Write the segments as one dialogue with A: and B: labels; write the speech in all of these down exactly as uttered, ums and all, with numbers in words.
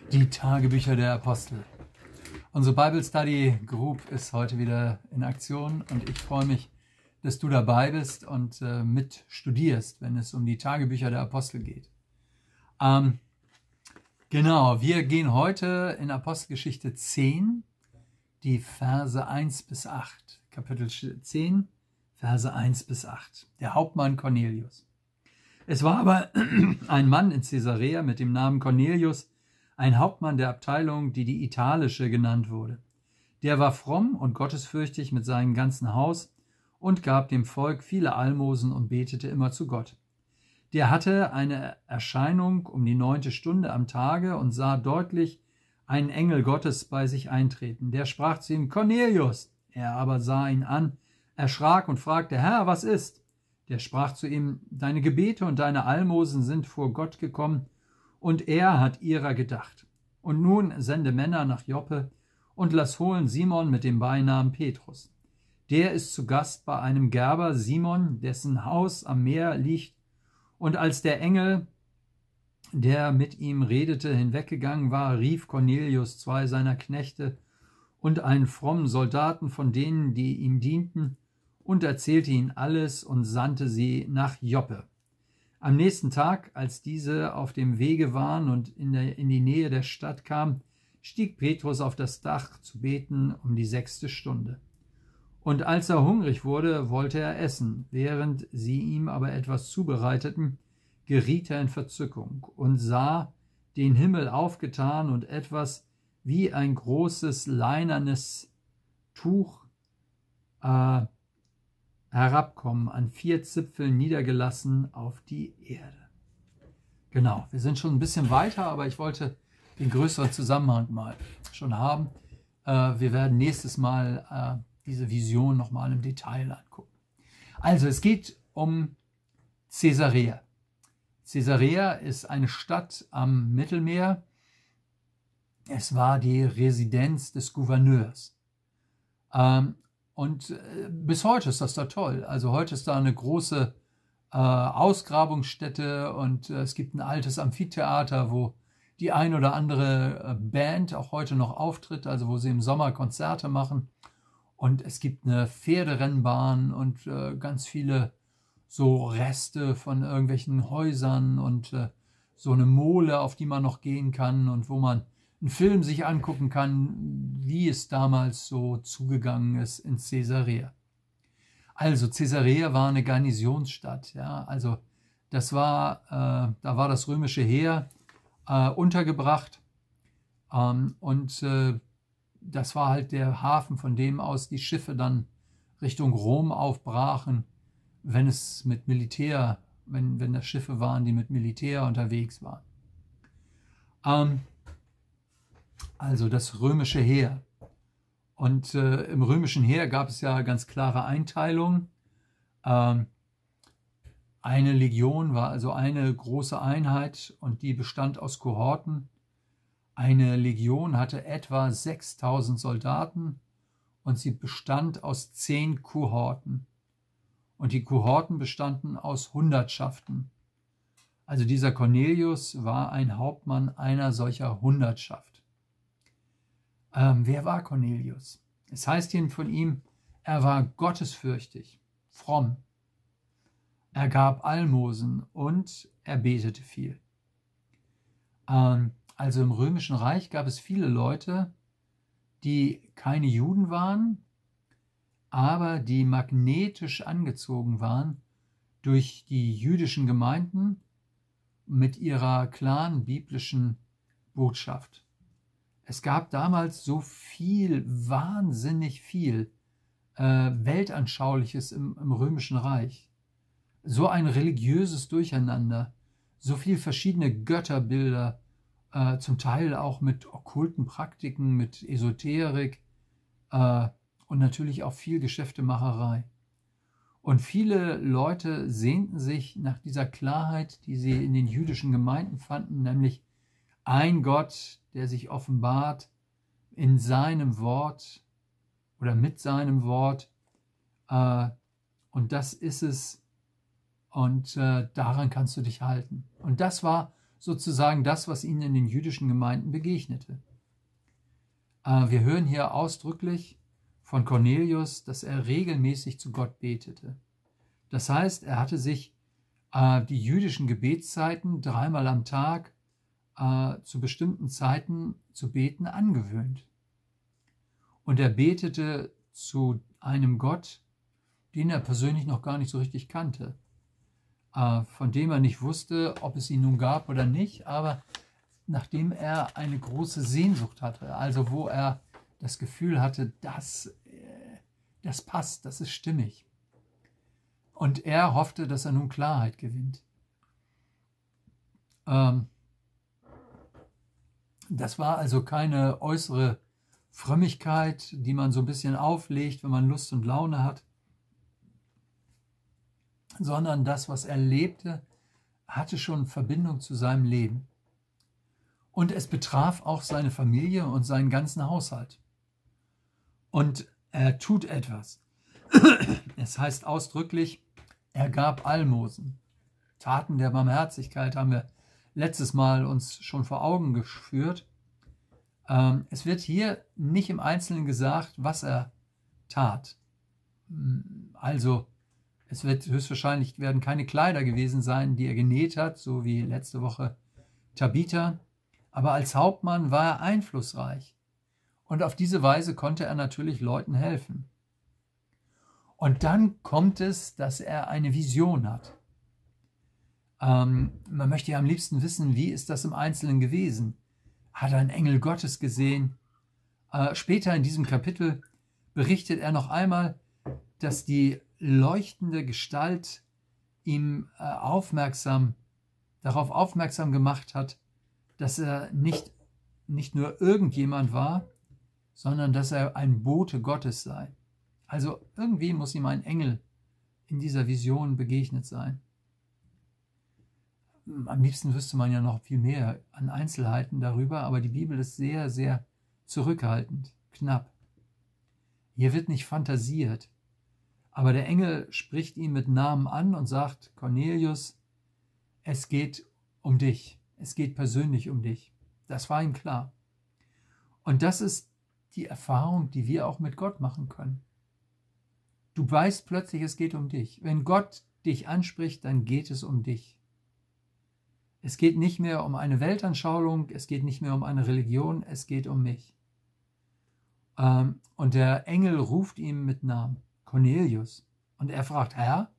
A: Die Tagebücher der Apostel. Unsere Bible Study Group ist heute wieder in Aktion und ich freue mich, dass du dabei bist und äh, mit studierst, wenn es um die Tagebücher der Apostel geht. Ähm, genau, wir gehen heute in Apostelgeschichte zehn, die Verse eins bis acht. Kapitel zehn, Verse eins bis acht. Der Hauptmann Cornelius. Es war aber ein Mann in Caesarea mit dem Namen Cornelius, ein Hauptmann der Abteilung, die die italische genannt wurde. Der war fromm und gottesfürchtig mit seinem ganzen Haus und gab dem Volk viele Almosen und betete immer zu Gott. Der hatte eine Erscheinung um die neunte Stunde am Tage und sah deutlich einen Engel Gottes bei sich eintreten. Der sprach zu ihm: Cornelius! Er aber sah ihn an, erschrak und fragte: Herr, was ist? Der sprach zu ihm: Deine Gebete und deine Almosen sind vor Gott gekommen, und er hat ihrer gedacht. Und nun sende Männer nach Joppe und lass holen Simon mit dem Beinamen Petrus. Der ist zu Gast bei einem Gerber Simon, dessen Haus am Meer liegt. Und als der Engel, der mit ihm redete, hinweggegangen war, rief Cornelius zwei seiner Knechte und einen frommen Soldaten von denen, die ihm dienten, und erzählte ihnen alles und sandte sie nach Joppe. Am nächsten Tag, als diese auf dem Wege waren und in, der, in die Nähe der Stadt kamen, stieg Petrus auf das Dach zu beten um die sechste Stunde. Und als er hungrig wurde, wollte er essen. Während sie ihm aber etwas zubereiteten, geriet er in Verzückung und sah den Himmel aufgetan und etwas wie ein großes leinernes Tuch äh, herabkommen, an vier Zipfeln niedergelassen auf die Erde. Genau, wir sind schon ein bisschen weiter, aber ich wollte den größeren Zusammenhang mal schon haben. Äh, wir werden nächstes Mal äh, diese Vision nochmal im Detail angucken. Also, es geht um Caesarea. Caesarea ist eine Stadt am Mittelmeer. Es war die Residenz des Gouverneurs. Ähm, Und bis heute ist das da toll. Also heute ist da eine große äh, Ausgrabungsstätte und äh, es gibt ein altes Amphitheater, wo die ein oder andere äh, Band auch heute noch auftritt, also wo sie im Sommer Konzerte machen. Und es gibt eine Pferderennbahn und äh, ganz viele so Reste von irgendwelchen Häusern und äh, so eine Mole, auf die man noch gehen kann und wo man einen Film sich angucken kann, wie es damals so zugegangen ist in Caesarea. Also Caesarea war eine Garnisonsstadt, ja, also das war, äh, da war das römische Heer äh, untergebracht ähm, und äh, das war halt der Hafen, von dem aus die Schiffe dann Richtung Rom aufbrachen, wenn es mit Militär, wenn, wenn das Schiffe waren, die mit Militär unterwegs waren. Ähm, Also das römische Heer. Und äh, im römischen Heer gab es ja ganz klare Einteilungen. Ähm, eine Legion war also eine große Einheit und die bestand aus Kohorten. Eine Legion hatte etwa sechstausend Soldaten und sie bestand aus zehn Kohorten. Und die Kohorten bestanden aus Hundertschaften. Also dieser Cornelius war ein Hauptmann einer solcher Hundertschaft. Ähm, wer war Cornelius? Es heißt hier von ihm, er war gottesfürchtig, fromm. Er gab Almosen und er betete viel. Ähm, also im Römischen Reich gab es viele Leute, die keine Juden waren, aber die magnetisch angezogen waren durch die jüdischen Gemeinden mit ihrer klaren biblischen Botschaft. Es gab damals so viel, wahnsinnig viel äh, Weltanschauliches im, im Römischen Reich. So ein religiöses Durcheinander, so viel verschiedene Götterbilder, äh, zum Teil auch mit okkulten Praktiken, mit Esoterik äh, und natürlich auch viel Geschäftemacherei. Und viele Leute sehnten sich nach dieser Klarheit, die sie in den jüdischen Gemeinden fanden, nämlich ein Gott, der sich offenbart in seinem Wort oder mit seinem Wort. Äh, und das ist es. Und äh, daran kannst du dich halten. Und das war sozusagen das, was ihnen in den jüdischen Gemeinden begegnete. Wir hören hier ausdrücklich von Cornelius, dass er regelmäßig zu Gott betete. Das heißt, er hatte sich die jüdischen Gebetszeiten dreimal am Tag zu bestimmten Zeiten zu beten angewöhnt. Und er betete zu einem Gott, den er persönlich noch gar nicht so richtig kannte, von dem er nicht wusste, ob es ihn nun gab oder nicht, aber nachdem er eine große Sehnsucht hatte, also wo er das Gefühl hatte, das, das passt, das ist stimmig. Und er hoffte, dass er nun Klarheit gewinnt. Ähm, das war also keine äußere Frömmigkeit, die man so ein bisschen auflegt, wenn man Lust und Laune hat, sondern das, was er lebte, hatte schon Verbindung zu seinem Leben. Und es betraf auch seine Familie und seinen ganzen Haushalt. Und er tut etwas. Es heißt ausdrücklich, er gab Almosen. Taten der Barmherzigkeit haben wir letztes Mal uns schon vor Augen geführt. Es wird hier nicht im Einzelnen gesagt, was er tat. Also, es wird höchstwahrscheinlich werden keine Kleider gewesen sein, die er genäht hat, so wie letzte Woche Tabitha. Aber als Hauptmann war er einflussreich. Und auf diese Weise konnte er natürlich Leuten helfen. Und dann kommt es, dass er eine Vision hat. Ähm, man möchte ja am liebsten wissen, wie ist das im Einzelnen gewesen? Hat er einen Engel Gottes gesehen? Äh, später in diesem Kapitel berichtet er noch einmal, dass die leuchtende Gestalt ihm äh, aufmerksam, darauf aufmerksam gemacht hat, dass er nicht, nicht nur irgendjemand war, sondern dass er ein Bote Gottes sei. Also irgendwie muss ihm ein Engel in dieser Vision begegnet sein. Am liebsten wüsste man ja noch viel mehr an Einzelheiten darüber, aber die Bibel ist sehr, sehr zurückhaltend, knapp. Hier wird nicht fantasiert, aber der Engel spricht ihn mit Namen an und sagt, Cornelius, es geht um dich, es geht persönlich um dich. Das war ihm klar. Und das ist die Erfahrung, die wir auch mit Gott machen können. Du weißt plötzlich, es geht um dich. Wenn Gott dich anspricht, dann geht es um dich. Es geht nicht mehr um eine Weltanschauung, es geht nicht mehr um eine Religion, es geht um mich. Und der Engel ruft ihm mit Namen, Cornelius. Und er fragt, Herr?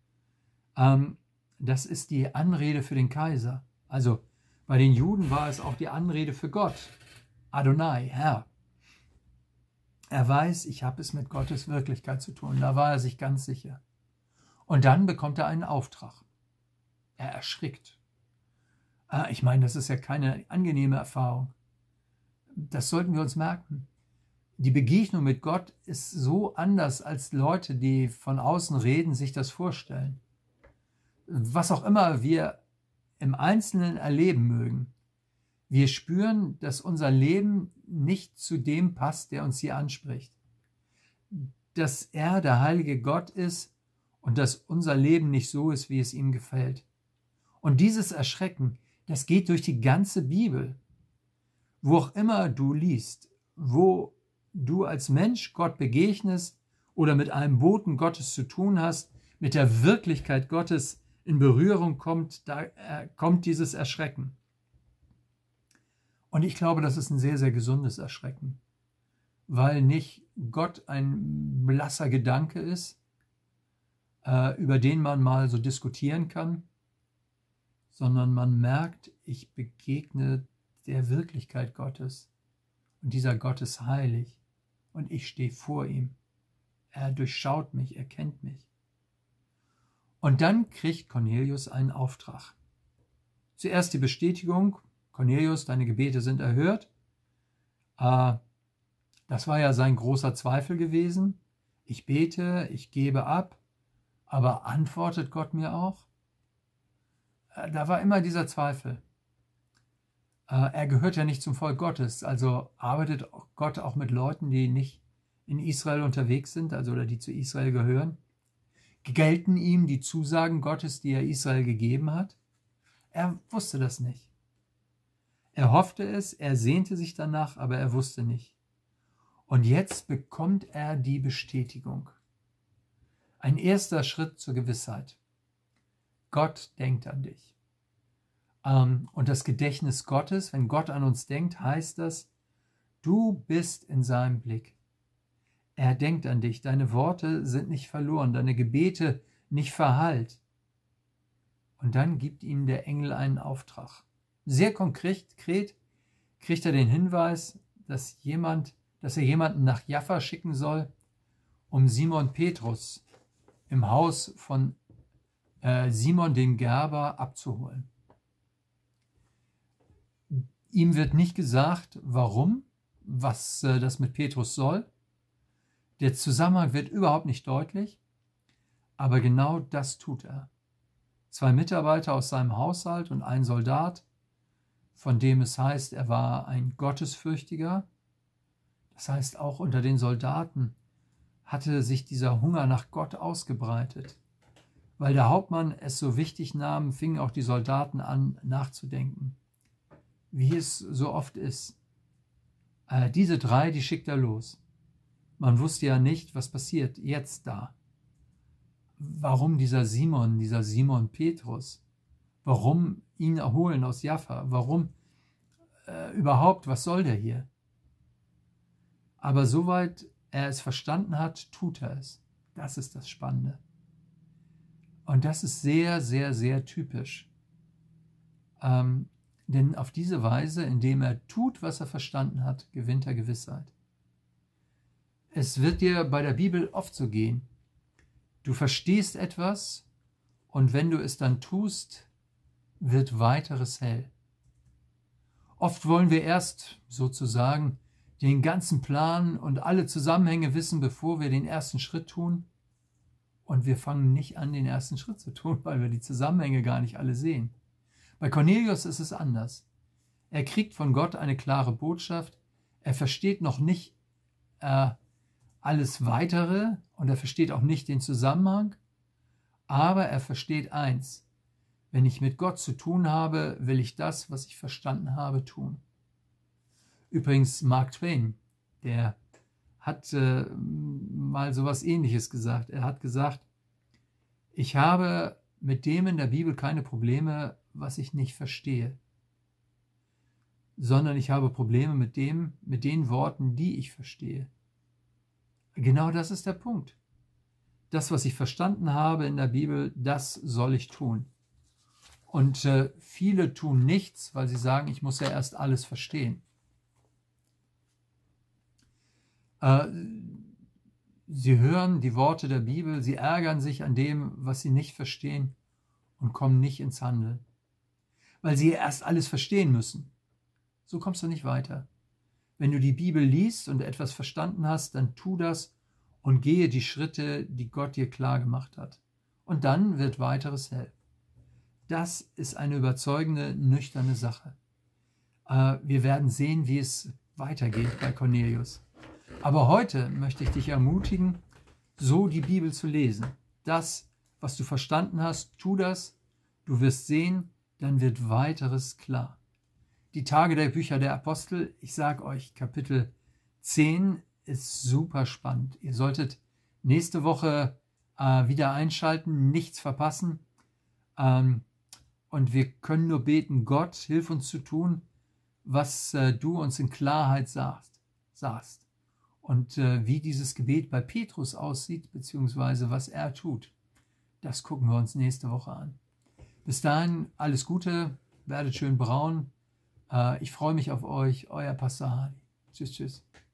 A: Das ist die Anrede für den Kaiser. Also bei den Juden war es auch die Anrede für Gott. Adonai, Herr. Er weiß, ich habe es mit Gottes Wirklichkeit zu tun. Da war er sich ganz sicher. Und dann bekommt er einen Auftrag. Er erschrickt. Ich meine, das ist ja keine angenehme Erfahrung. Das sollten wir uns merken. Die Begegnung mit Gott ist so anders, als Leute, die von außen reden, sich das vorstellen. Was auch immer wir im Einzelnen erleben mögen, wir spüren, dass unser Leben nicht zu dem passt, der uns hier anspricht. Dass er der heilige Gott ist und dass unser Leben nicht so ist, wie es ihm gefällt. Und dieses Erschrecken, das geht durch die ganze Bibel. Wo auch immer du liest, wo du als Mensch Gott begegnest oder mit einem Boten Gottes zu tun hast, mit der Wirklichkeit Gottes in Berührung kommt, da äh, kommt dieses Erschrecken. Und ich glaube, das ist ein sehr, sehr gesundes Erschrecken, weil nicht Gott ein blasser Gedanke ist, äh, über den man mal so diskutieren kann, sondern man merkt, ich begegne der Wirklichkeit Gottes und dieser Gott ist heilig und ich stehe vor ihm. Er durchschaut mich, er kennt mich. Und dann kriegt Cornelius einen Auftrag. Zuerst die Bestätigung, Cornelius, deine Gebete sind erhört. Das war ja sein großer Zweifel gewesen. Ich bete, ich gebe ab, aber antwortet Gott mir auch? Da war immer dieser Zweifel. Er gehört ja nicht zum Volk Gottes, also arbeitet Gott auch mit Leuten, die nicht in Israel unterwegs sind, also oder die zu Israel gehören. Gelten ihm die Zusagen Gottes, die er Israel gegeben hat? Er wusste das nicht. Er hoffte es, er sehnte sich danach, aber er wusste nicht. Und jetzt bekommt er die Bestätigung. Ein erster Schritt zur Gewissheit. Gott denkt an dich. Und das Gedächtnis Gottes, wenn Gott an uns denkt, heißt das, du bist in seinem Blick. Er denkt an dich, deine Worte sind nicht verloren, deine Gebete nicht verhallt. Und dann gibt ihm der Engel einen Auftrag. Sehr konkret kriegt er den Hinweis, dass, jemand, dass er jemanden nach Jaffa schicken soll, um Simon Petrus im Haus von äh, Simon den Gerber abzuholen. Ihm wird nicht gesagt, warum, was äh, das mit Petrus soll. Der Zusammenhang wird überhaupt nicht deutlich, aber genau das tut er. Zwei Mitarbeiter aus seinem Haushalt und ein Soldat, von dem es heißt, er war ein Gottesfürchtiger. Das heißt, auch unter den Soldaten hatte sich dieser Hunger nach Gott ausgebreitet. Weil der Hauptmann es so wichtig nahm, fingen auch die Soldaten an, nachzudenken. Wie es so oft ist. Äh, diese drei, die schickt er los. Man wusste ja nicht, was passiert jetzt da. Warum dieser Simon, dieser Simon Petrus? Warum ihn erholen aus Jaffa? Warum äh, überhaupt, was soll der hier? Aber soweit er es verstanden hat, tut er es. Das ist das Spannende. Und das ist sehr, sehr, sehr typisch. Ähm, denn auf diese Weise, indem er tut, was er verstanden hat, gewinnt er Gewissheit. Es wird dir bei der Bibel oft so gehen. Du verstehst etwas und wenn du es dann tust, wird weiteres hell. Oft wollen wir erst sozusagen den ganzen Plan und alle Zusammenhänge wissen, bevor wir den ersten Schritt tun. Und wir fangen nicht an, den ersten Schritt zu tun, weil wir die Zusammenhänge gar nicht alle sehen. Bei Cornelius ist es anders. Er kriegt von Gott eine klare Botschaft. Er versteht noch nicht äh, alles Weitere und er versteht auch nicht den Zusammenhang, aber er versteht eins: Wenn ich mit Gott zu tun habe, will ich das, was ich verstanden habe, tun. Übrigens, Mark Twain, der hat äh, mal sowas Ähnliches gesagt. Er hat gesagt, ich habe mit dem in der Bibel keine Probleme, was ich nicht verstehe, sondern ich habe Probleme mit dem, mit den Worten, die ich verstehe. Genau das ist der Punkt. Das, was ich verstanden habe in der Bibel, das soll ich tun. Und äh, viele tun nichts, weil sie sagen, ich muss ja erst alles verstehen. Äh, sie hören die Worte der Bibel, sie ärgern sich an dem, was sie nicht verstehen und kommen nicht ins Handeln. Weil sie erst alles verstehen müssen. So kommst du nicht weiter. Wenn du die Bibel liest und etwas verstanden hast, dann tu das und gehe die Schritte, die Gott dir klar gemacht hat. Und dann wird weiteres hell. Das ist eine überzeugende, nüchterne Sache. Wir werden sehen, wie es weitergeht bei Cornelius. Aber heute möchte ich dich ermutigen, so die Bibel zu lesen. Das, was du verstanden hast, tu das. Du wirst sehen, dann wird weiteres klar. Die Tage der Bücher der Apostel, ich sage euch, Kapitel zehn ist super spannend. Ihr solltet nächste Woche äh, wieder einschalten, nichts verpassen. Ähm, und wir können nur beten, Gott, hilf uns zu tun, was äh, du uns in Klarheit sagst. sagst. Und äh, wie dieses Gebet bei Petrus aussieht, beziehungsweise was er tut, das gucken wir uns nächste Woche an. Bis dahin, alles Gute, werdet schön braun. Ich freue mich auf euch, euer Pastor Hardy. Tschüss, tschüss.